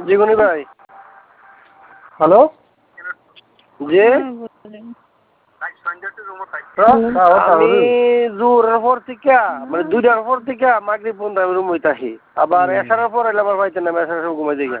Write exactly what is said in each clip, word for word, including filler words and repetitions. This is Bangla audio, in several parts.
জীবনী ভাই হ্যালো জি আমি জোরের পর থেকে মানে দুইটার পর থেকে মাগরিব পর্যন্ত আমি রুম হইতে আসি আবার এসার পর এলে আমার পাইতে না এসার সময় ঘুমাই দিই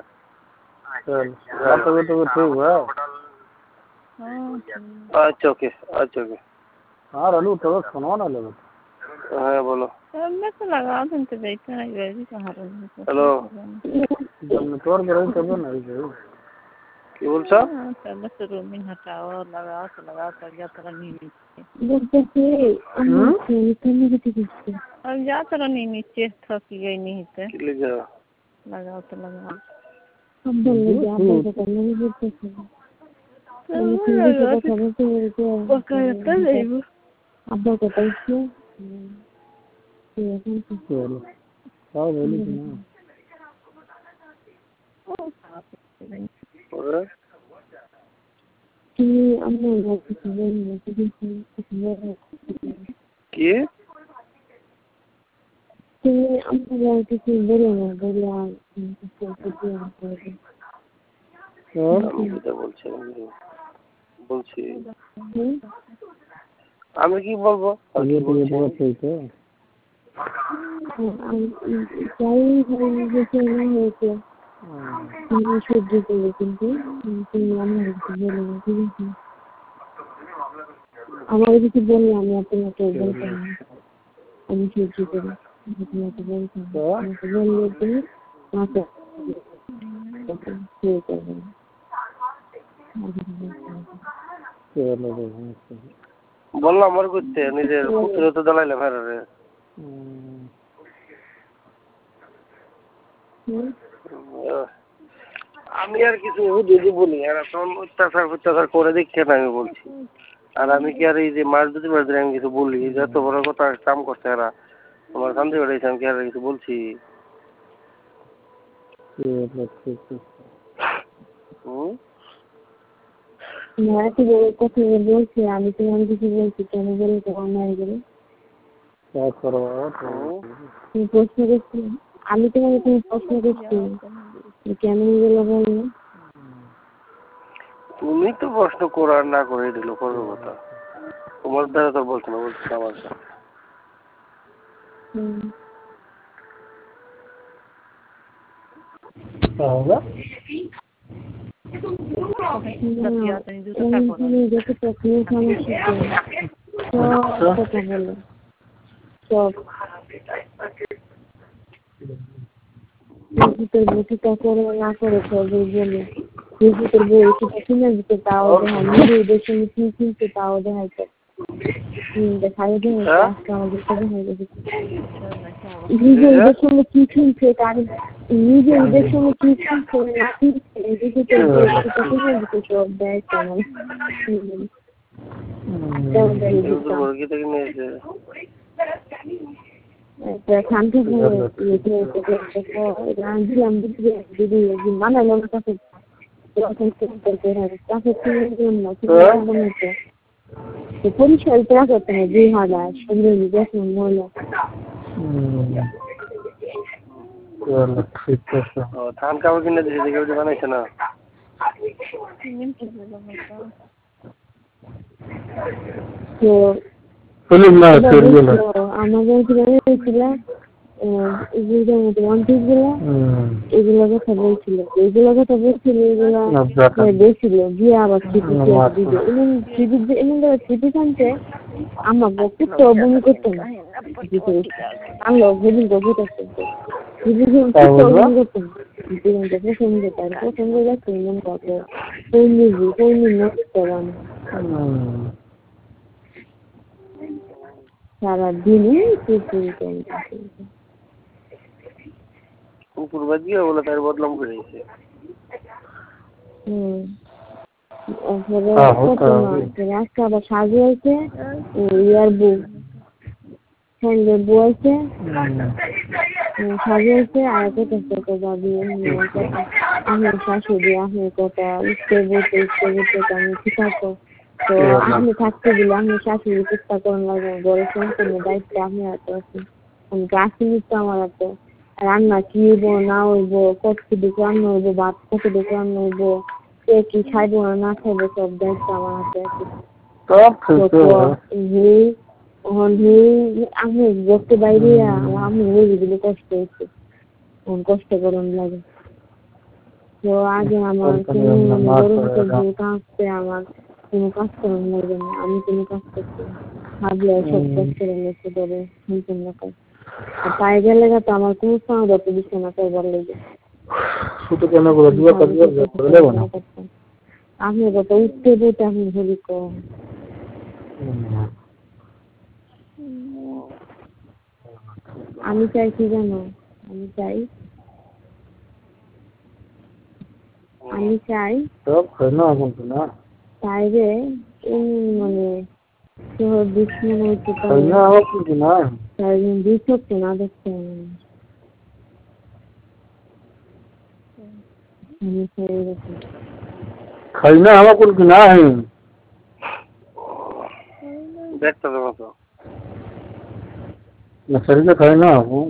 আচ্ছা ওকে আচ্ছা ওকে हाँ रलू तो सुनो ना ले হ্যাঁ বলো मैं तो लगा दूँ तो बैठा है वैसे कहाँ पर হ্যালো जब नेटवर्क रही तब ना रही কি বলছো पहले से रोमिंग हटाओ लगाओ तो लगाओ तो गया तरह नहीं नीचे अब जा तरह नहीं नीचे थक गई नहीं थे কি লিখা लगाओ तो लगाओ अब बोल ले जा बोल तो करने भी बोलते हैं वो कहता है वो अब बोल तो कैसे ये कौन सी चीज़ है क्या बोली ना और कि हमने बहुत कुछ बोला कुछ कुछ बोला কি कि हमने बहुत कुछ बोला ना बोला कुछ कुछ আমি যেটা বলছি বলছি আমি কি বলবো ये तो ये बहुत सही है चाय खाने जैसे ना हो तो मैं शुद्ध को लेकिन तो हम बोलेंगे ठीक है हमारे किसी बोलने आने आते हैं तो बोलते हैं हम शुद्ध करें जितना तो बोलते हैं तो बोल लेते हैं वहाँ पे ठीक है বললাম আমার করতে নিজের পুত্র তো দালাইলে ফেরারে আমি আর কিছু যদি বলি আর এখন অত্যাচার অত্যাচার করে দেখছে না আমি বলছি আর আমি কি আর এই যে মাছ দুটি মাছ ধরে আমি কিছু বলি যত বড় কথা কাম করছে এরা তোমার শান্তি বেড়েছে আমি কি আর কিছু বলছি হুম मैं तो वो कुछ बोल से आमी तो हम किसी बोल से क्या बोल तो हम नहीं गए क्या करो ये प्रश्न करते आमी तो मैं कोई प्रश्न करते ये क्या नहीं बोला बोल তুমি তো প্রশ্ন করার না করে দিল কোনো কথা তোমার দ্বারা তো বলছো না বলছো আমার সাথে হুম होगा जैसे तकलीफ हम सब पता बोलो सब तो बेटी का करे ना करे सब बोले बेटी तो बोले कि किसी ने भी बताओ दे हम भी देश में की की बताओ दे है तो दिखाई दे का मुझे तो है ये देश में की की से कार्य ये देश में की की से ना की बेटी तो बोले कि किसी ने भी कुछ और दे तो मुर्गी तक नहीं है तो शांति से ये तो तो रांझी हम भी दीदी ये माना लोग का तो करते हैं काफी चीजें ना बनाते तो पूरी चलता करते हैं जी हाँ दास समझो नहीं जैसे मोला चलो ठीक है और धान का वो कितने दिन से के बनाए थे ना तो फिल्म ना सीरियल আমাদের গ্রামে ছিল এগুলো মতো ওয়ান্টিজ গুলো এগুলো কথা বলছিল এগুলো কথা বলছিল এগুলো দেখছিল গিয়ে আবার ছিপি দিবে এমন ছিপি এমন ছিপি কানতে আমার বক্তি তো বমি করতো না আমি অভিযোগ গভীর করতে ছিপি তো বমি করতো না জীবন দেখে শুনতে পারে পছন্দ লাগতো এমন কথা কোন নিবি কোন নিবি করান সারা দিনই কুকুর কুকুর বাজিয়ে বলে তার বদনাম করে দিয়েছে হুম রাস্তা আবার সাজু হয়েছে ইয়ার বউ হ্যান্ডের বউ আছে সাজু হয়েছে আর একটা যাবি আমার শাশুড়ি আমার কথা ইচ্ছে বলতে ইচ্ছে বলতে আমি ঠিক আছে তো আমি থাকতে দিলে আমি শাশুড়ি চেষ্টা করার লাগে বড় সম্পূর্ণ দায়িত্ব আমি হাতে আছি আমি গাছ নিতে আমার হাতে রান্না কি হইব না হইব, কতটুকু রান্না হইব, ভাত কতটুকু রান্না হইব, কে কি খাইব না না খাইব, সব দায়িত্ব আমার হাতে আছে। আমি বসতে বাইরে আমার আমি দিলে কষ্ট হচ্ছে, কষ্ট গরম লাগে। তো আগে আমার কোনো গরম কাঁপতে আমার কোনো কাজ করার লাগে না, আমি কোনো কাজ করছি ভাবলে সব কাজ করে নিতে পারে সম্পূর্ণ কাজ। আর পায়ে গেলে তো আমার কোনো সময় যত বিছানা করবার লেগে আপনি কত উঠতে বইতে আপনি ভরি কম। আমি চাই কি জানো, আমি চাই আমি চাই তাইরে মানে দুশ্মন হইতে পারে দিচ্ছে না দেখতে আমি চাই এরকম খাইনা হওয়া কোন কি না দেখতে দেবো তো না শরীরে খাইনা হবো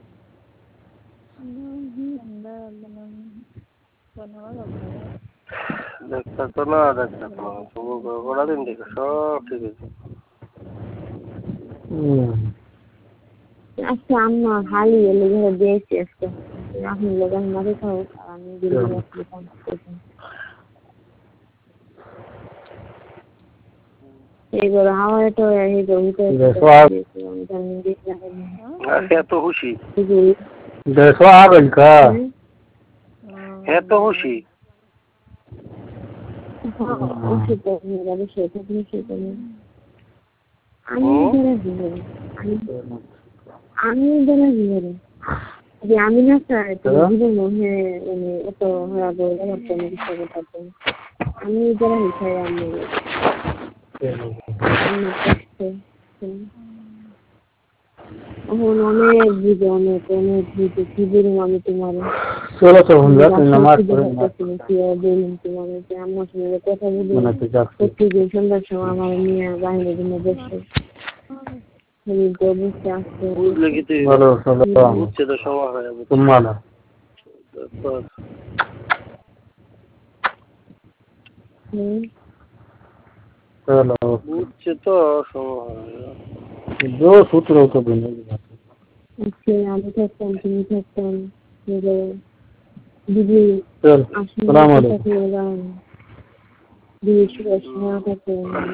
দেখতে তো না দেখতে তো না তবু গোড়া দিন দেখে সব ঠিক আছে। আচ্ছা আম্মা হালি এলে ঘরে দিয়েছি আজকে আপনি লোক আমি মাঝে খাও আর আমি দিলে আসলে কাম করতাম এইগুলো হাওয়ায় তো এইগুলো এত খুশি দেখো आ गई का এত খুশি আমি আমি যে আমি না চাই জীবন মনে মানে এত হরাবো আমি যারা হিসাই আমি অনেক বুঝে অনেক অনেক বুঝে কি বলুন আমি তোমার চলো তো हम जाते हैं नमाज पढ़ने তোমার যে আমার সঙ্গে কথা বলি প্রতিদিন সন্ধ্যার সময় আমার নিয়ে বাহিনীর জন্য বসে বুঝলে কি তুই বুঝছে তো সময় হয়ে যাবে तुम्हारा चलो বুঝছে তো সময় হয়ে যাবে जो सूत्र हो तो देने की बात আজকে আমি থাকতাম তুমি থাকতাম দিদি चल सलाम अलैकुम দিদি সুরক্ষা থাকতো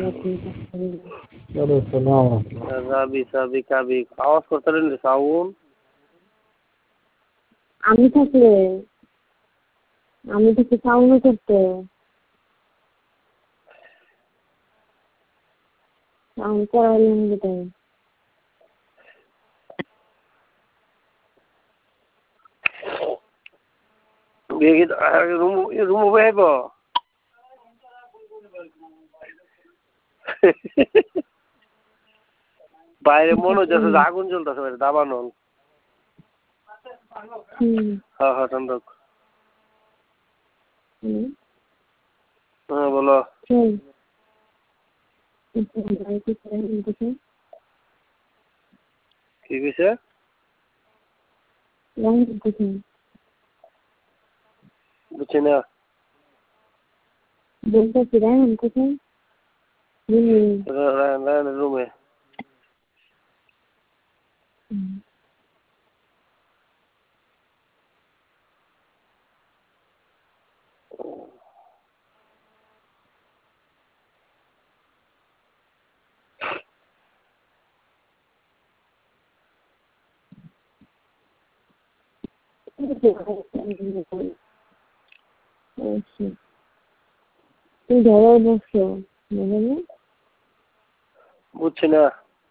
चलो सलाम রাবি সাবি কাবি আওয়াজ করতে রে সাউন্ড আমি থাকলে আমি থেকে সাউন্ড করতে সাউন্ড করাইলাম যেটাই রুম রুম বেব বাইরে মনে হচ্ছে আগুন জ্বলতেছে দাবানো হ্যাঁ হ্যাঁ চন্দক হ্যাঁ বলো কি কইছে বুঝছি না বলতেছি রায়ন কোথায় রুমে তুই ধরার বসছো বুঝছি না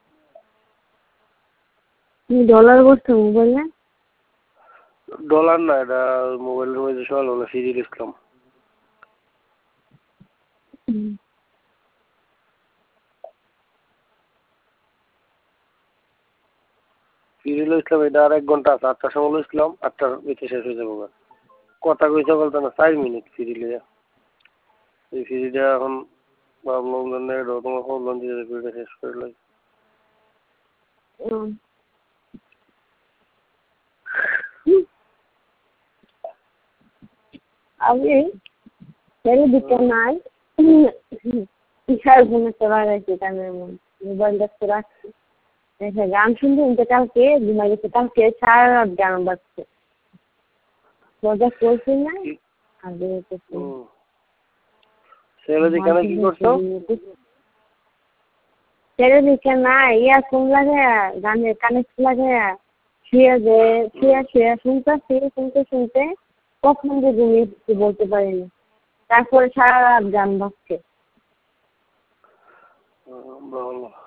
তুমি ডলার বসছো মোবাইলে ডলার না এটা মোবাইলের মধ্যে সকাল হলো সিরিয়াল ইসলাম সিরিয়াল ইসলাম এটা আর এক ঘন্টা আছে আটটার সময় ইসলাম আটটার ভিতরে শেষ হয়ে যাবো কথা কইছে বলতো না চার মিনিট সিরিয়ালে এই সিরিয়ালটা এখন ভাবলাম তোমার ফোন দিয়ে শেষ করে লাগে আমি চারিদিকে নাই কিসার ঘুমে চলা গেছে কানের মধ্যে মোবাইল দেখতে রাখছি দেখে গান শুনতে শুনতে কালকে ঘুমাই গেছে কালকে সারা রাত গান বাজছে মজা করছি না আগে ছেলেদিকে কি করছো চারিদিকে নাই ইয়ারফোন লাগায়া গানের কানেক্ট লাগায়া শুয়ে যে শুয়ে শুয়ে শুনতেছি শুনতে শুনতে কখন যে ঘুমিয়ে বলতে পারিনি তারপরে সারা রাত গান বাজছে ভালো